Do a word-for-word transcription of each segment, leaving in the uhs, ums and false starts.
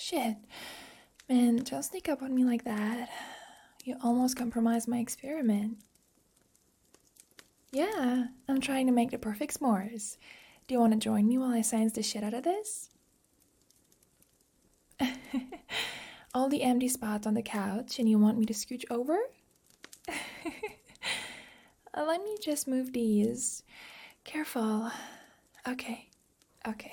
Shit. Man, don't sneak up on me like that. You almost compromised my experiment. Yeah, I'm trying to make the perfect s'mores. Do you want to join me while I science the shit out of this? All the empty spots on the couch, and you want me to scooch over? Uh, Let me just move these. Careful. Okay, okay.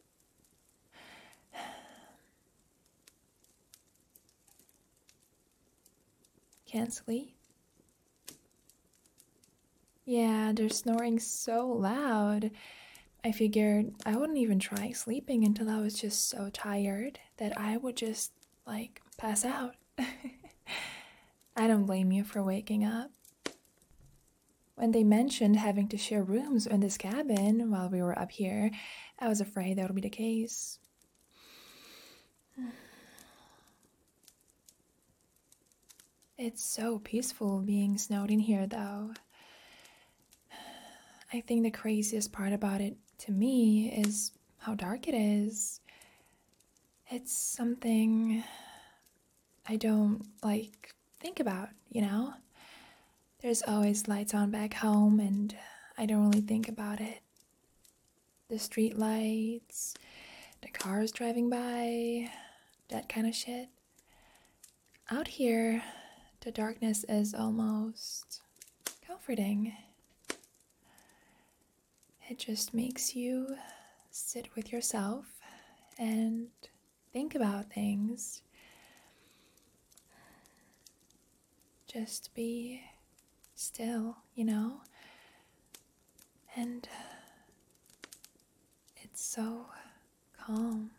Can't sleep? Yeah, they're snoring so loud. I figured I wouldn't even try sleeping until I was just so tired that I would just, like, pass out. I don't blame you for waking up. When they mentioned having to share rooms in this cabin while we were up here, I was afraid that would be the case. It's so peaceful being snowed in here, though. I think the craziest part about it to me is how dark it is. It's something I don't, like, think about, you know? There's always lights on back home, and I don't really think about it. The street lights, the cars driving by, that kind of shit. Out here, the darkness is almost comforting. It just makes you sit with yourself and think about things. Just be still, you know? And it's so calm.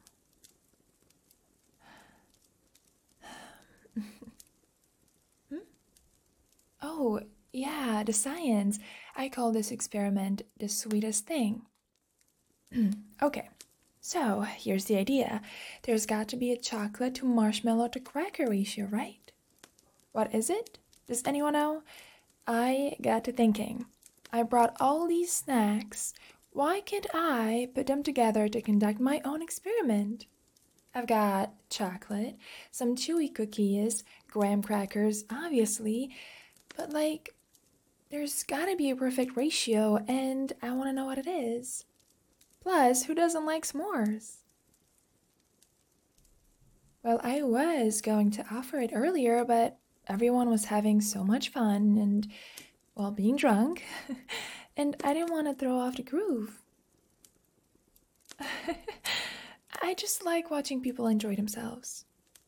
Hmm? Oh, yeah, the science. I call this experiment the sweetest thing. Okay, so here's the idea. There's got to be a chocolate to marshmallow to cracker ratio, right? What is it? Does anyone know? I got to thinking. I brought all these snacks. Why can't I put them together to conduct my own experiment? I've got chocolate, some chewy cookies, graham crackers, obviously, but like, there's gotta be a perfect ratio, and I want to know what it is. Plus, who doesn't like s'mores? Well, I was going to offer it earlier, but everyone was having so much fun and, well, being drunk, and I didn't want to throw off the groove. I just like watching people enjoy themselves.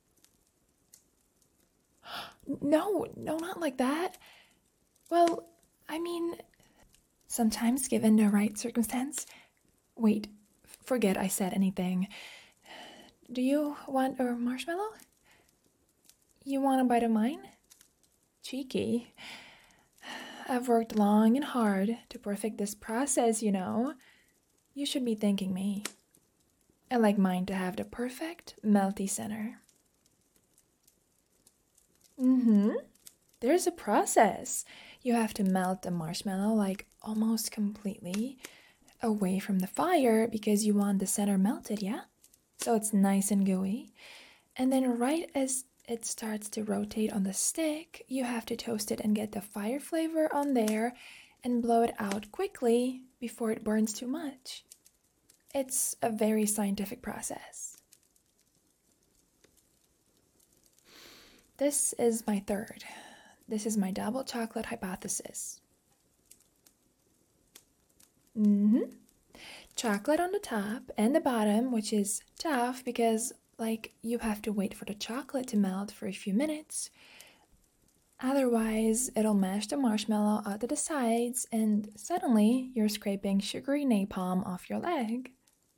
No, no, not like that. Well, I mean, sometimes given the right circumstance. Wait, forget I said anything. Do you want a marshmallow? You want a bite of mine? Cheeky. I've worked long and hard to perfect this process, you know. You should be thanking me. I like mine to have the perfect melty center. Mm-hmm. There's a process. You have to melt the marshmallow like almost completely away from the fire because you want the center melted, yeah? So it's nice and gooey. And then right as it starts to rotate on the stick, you have to toast it and get the fire flavor on there and blow it out quickly before it burns too much. It's a very scientific process. This is my third. This is my double chocolate hypothesis. Mm-hmm. Chocolate on the top and the bottom, which is tough because, like, you have to wait for the chocolate to melt for a few minutes. Otherwise, it'll mash the marshmallow out to the sides, and suddenly you're scraping sugary napalm off your leg.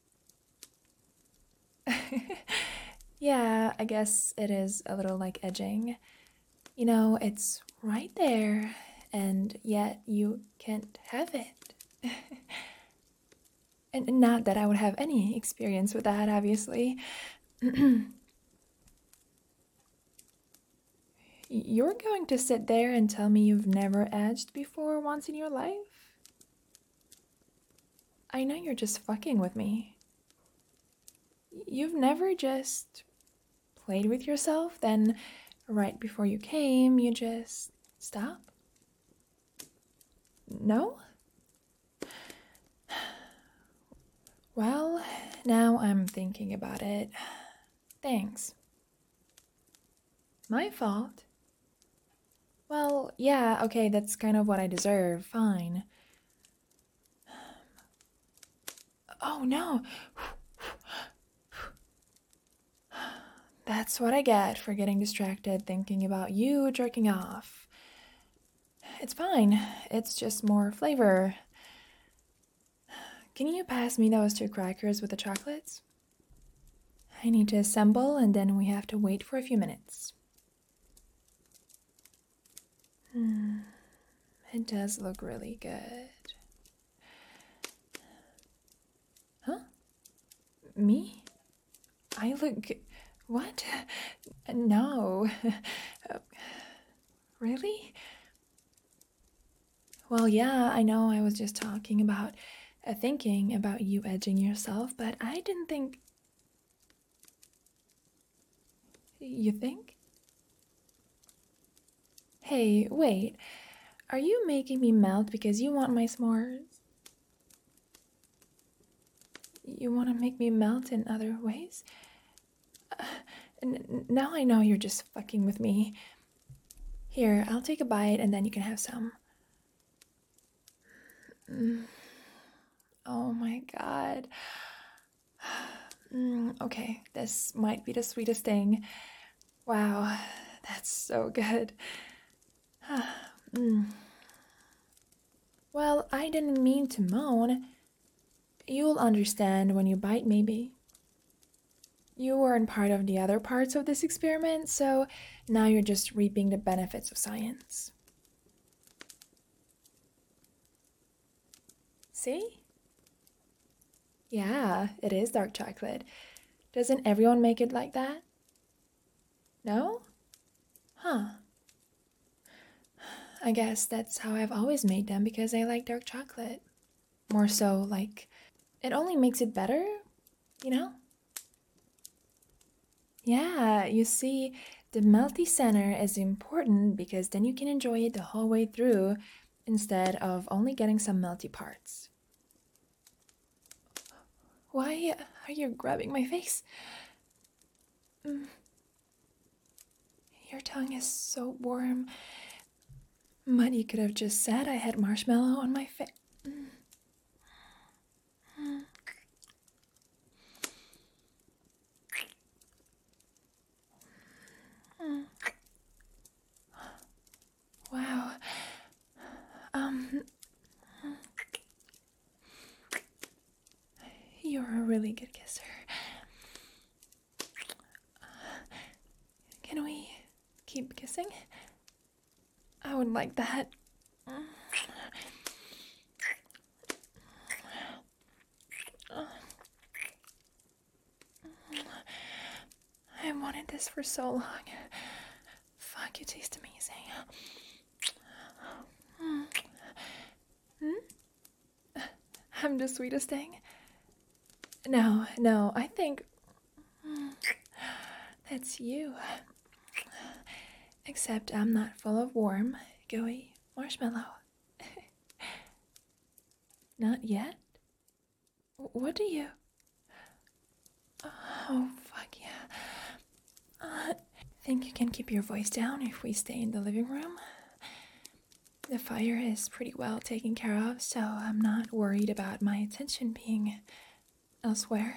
Yeah, I guess it is a little like edging. You know, it's right there, and yet you can't have it. And not that I would have any experience with that, obviously. You're going to sit there and tell me you've never edged before once in your life? I know you're just fucking with me. You've never just played with yourself, then right before you came, you just stop? No? Well, now I'm thinking about it. Thanks. My fault? Well, yeah, okay, that's kind of what I deserve. Fine. Oh no! That's what I get for getting distracted thinking about you jerking off. It's fine. It's just more flavor. Can you pass me those two crackers with the chocolates? I need to assemble and then we have to wait for a few minutes. Hmm. It does look really good. Huh? Me? I look... What? No. Really? Well, yeah, I know I was just talking about, uh, thinking about you edging yourself, but I didn't think... You think? Hey, wait. Are you making me melt because you want my s'mores? You want to make me melt in other ways? Uh, n- now I know you're just fucking with me. Here, I'll take a bite and then you can have some. Mm. Oh my god. Mm, okay, this might be the sweetest thing. Wow, that's so good. mm. Well, I didn't mean to moan. You'll understand when you bite, maybe. You weren't part of the other parts of this experiment, so now you're just reaping the benefits of science. See? Yeah, it is dark chocolate. Doesn't everyone make it like that? No? Huh. I guess that's how I've always made them because I like dark chocolate. More so, like, it only makes it better, you know? Yeah, you see, the melty center is important because then you can enjoy it the whole way through instead of only getting some melty parts. Why are you grabbing my face? Mm. Your tongue is so warm. But you could have just said I had marshmallow on my face. Mm. Mm. Mm. Wow. Um, you're a really good kisser. Can we keep kissing? I would like that. I wanted this for so long. Fuck, you taste amazing. Hmm? I'm the sweetest thing? No, no, I think that's you. Except I'm not full of warm, gooey marshmallow. Not yet? What do you... Oh, fuck yeah. Uh, think you can keep your voice down if we stay in the living room? The fire is pretty well taken care of, so I'm not worried about my attention being elsewhere.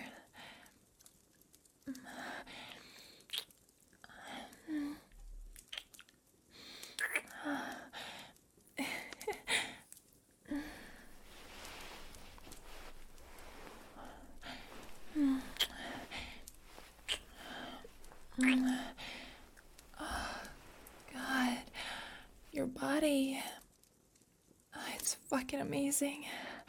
Oh, God. Your body. Oh, it's fucking amazing.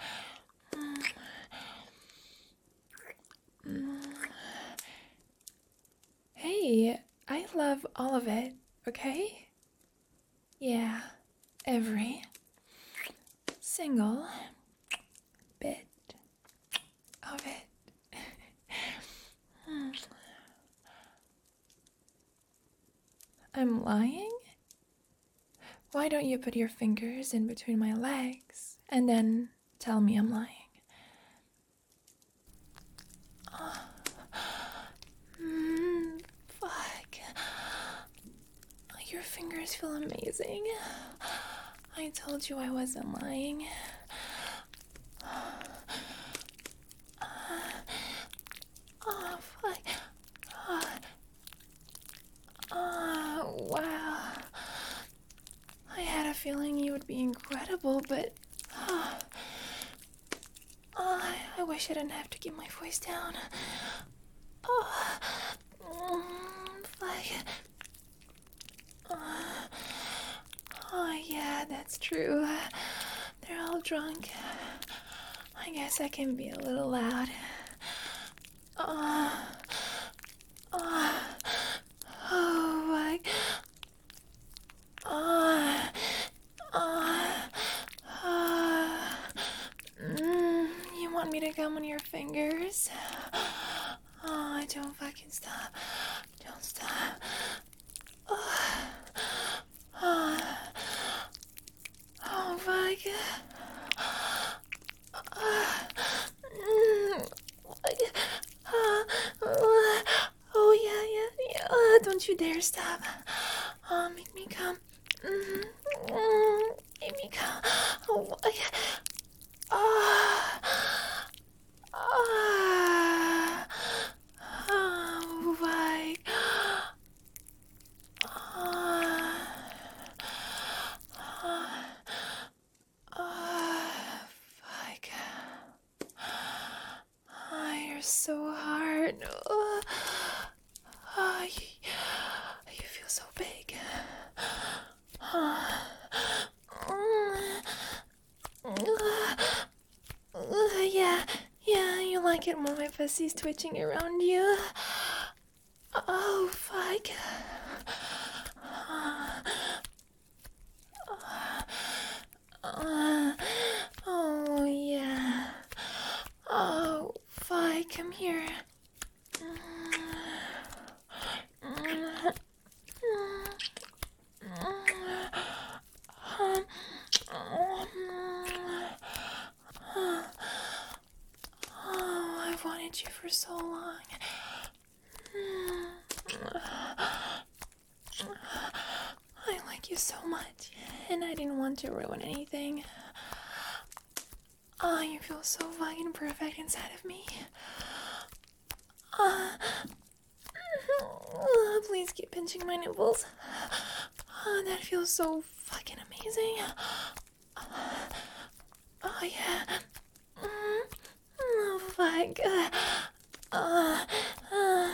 Hey, I love all of it, okay? Yeah, every single bit of it. lying? Why don't you put your fingers in between my legs and then tell me I'm lying? Oh. Mm, fuck. Your fingers feel amazing. I told you I wasn't lying. Oh, fuck. Oh, oh, wow. I had a feeling you would be incredible, but oh, oh, I wish I didn't have to keep my voice down. Oh, mm, fuck. Oh, oh, yeah, that's true. They're all drunk. I guess I can be a little loud. Oh, oh, oh, my. Oh, oh, oh. Mm, you want me to come on your fingers? Oh, don't fucking stop. Don't stop. Oh, oh, oh fuck. Oh, yeah, yeah, yeah. Oh, don't you dare stop. Oh, make me come. Mm-hmm. Mm-hmm. Make me come. Oh, yeah. Oh, oh, oh, my. Oh, oh, oh, fuck. Oh, you're so hard. Oh, oh, you, you feel so big. Oh, uh, yeah, yeah, you like it when my pussy's twitching around you. Oh, fuck. Uh, oh, yeah. Oh, fuck, come here. Oh, I've wanted you for so long. I like you so much, and I didn't want to ruin anything. Oh, you feel so fucking perfect inside of me. Uh, uh, please keep pinching my nipples. Oh, that feels so fucking amazing. Oh, yeah. Mm, oh, fuck. Uh, uh, uh,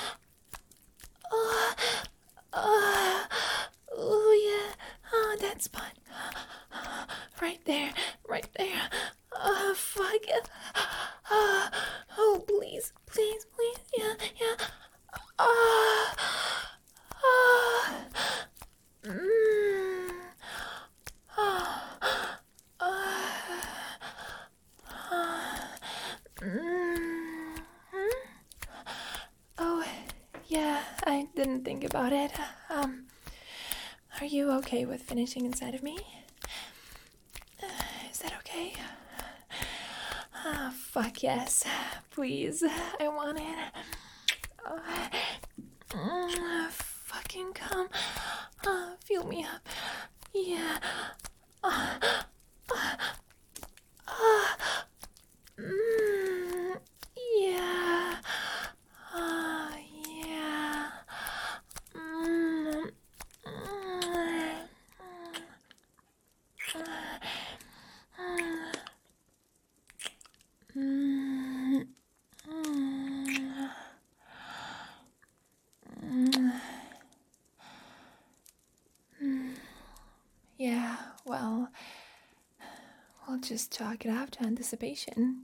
oh, uh, oh, yeah. Oh, that spot. Right there. Right there. Oh, fuck. Uh, oh, please. Please, please. Yeah, yeah. Oh, oh. Mm. Oh, uh, mm. Oh, yeah, I didn't think about it. Um, are you okay with finishing inside of me? Uh, is that okay? Ah, oh, fuck yes. Please, I want it. Uh, mm, fucking come. Uh, feel me up. Yeah. Uh, uh, uh, mm, yeah. Uh, yeah. Mm, mm, mm, mm, mm, mm. Yeah, well, we'll just chalk it up to anticipation.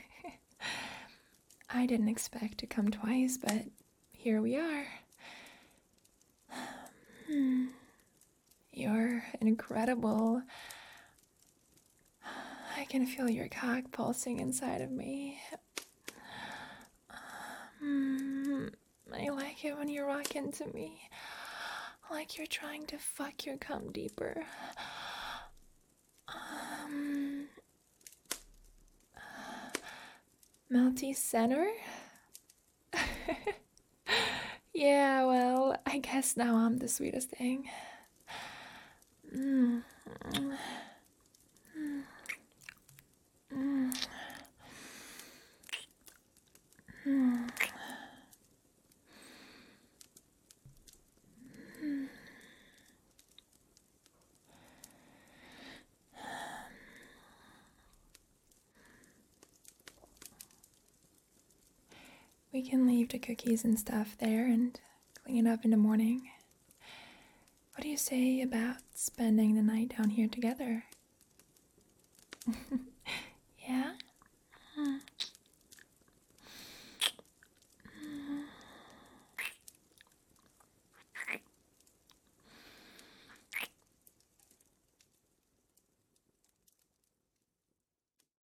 I didn't expect to come twice, but here we are. Hmm. You're incredible. I can feel your cock pulsing inside of me. Hmm. I like it when you rock into me. like you're trying to fuck your cum deeper. Um, melty center? Yeah, well, I guess now I'm the sweetest thing. Mm. Mm. Mm. Mm. We can leave the cookies and stuff there and clean it up in the morning. What do you say about spending the night down here together?